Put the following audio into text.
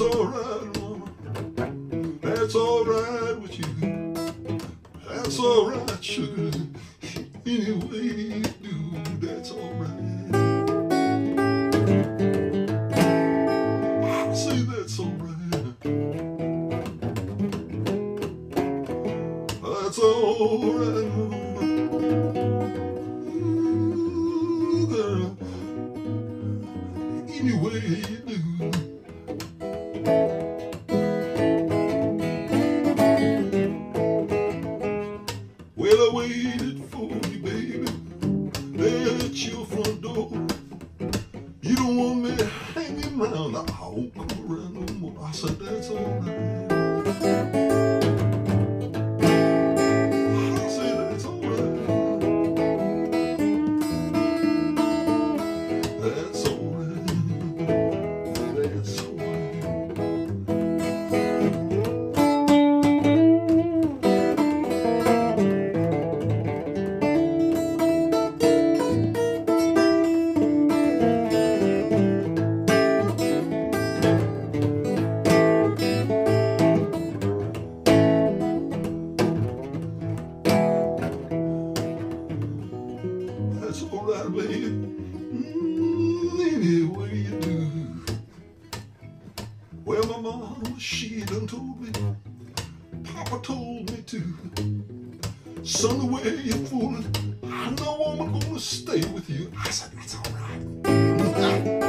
That's alright, mama. That's alright with you. That's alright, sugar. Any way you do, that's alright. I say that's alright. That's alright, mama. Ooh, girl. Any way you do. Well, I waited for you, baby, there at your front door. You don't want me hanging around, I won't come around no more. I said, that's alright. I said, that's alright. That's alright. That's alright. That's alright, baby. Any way you do. Well, my mama, she done told me. Papa told me too. Son, the way you're fooling, I know I'm gonna stay with you. I said, that's alright.